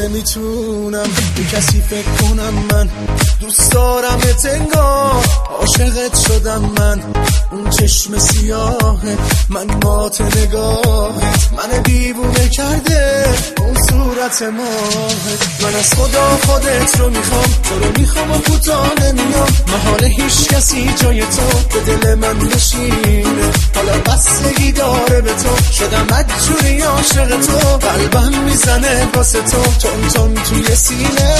نمیتونم به کسی فکر کنم. من دوست دارم انگار عاشقت شدم. من اون چشم سیاهه، من مات نگاهت، من دیوونه کرده اون صورت ماهت. من از خدا خودت رو میخوام، تو رو میخوام و کوتاه نمیام. محاله هیچ کسی جای تو به دل من بشینه. حالا بستگی داره به تو، شدم مجبوری عاشق تو. قلبم میزنه واسه تو، تون تون توی سینه.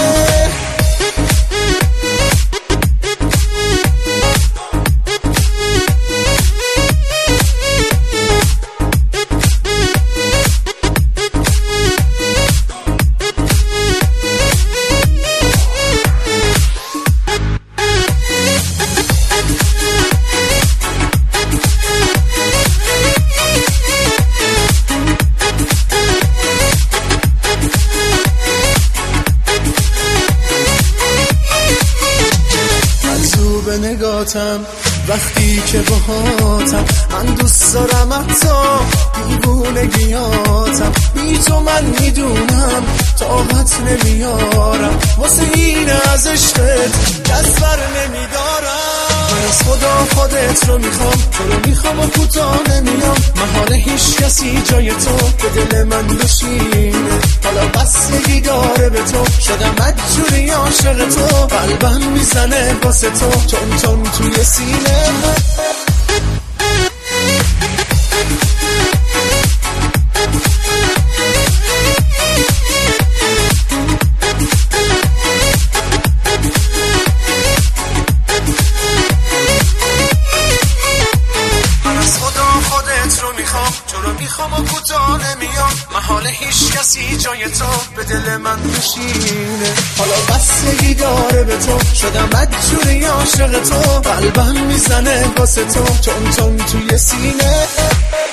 نگاتم وقتی که باهاتم، من دوست دارم حتی دیوونگیاتم. بی تو من میدونم طاقت نمیارم، واسه این از عشقت دست بر نمیدارم. من از خدا خودت رو میخوام، تو رو میخوام و کوتاه نمیام. محاله هیچ کسی جای تو به دل من بشینه. حالا بستگی داره به تو، شدم مجبوری عاشق تو. قلبم میزنه واسه تو، تون تون توی سینه. تو رو میخوام و کوتاه نمیام. محاله هیچ کسی جای تو به دل من بشینه. حالا بستگی داره به تو، شدم مجبوری عاشق تو. قلبم میزنه واسه تو، تون تون توی سینه.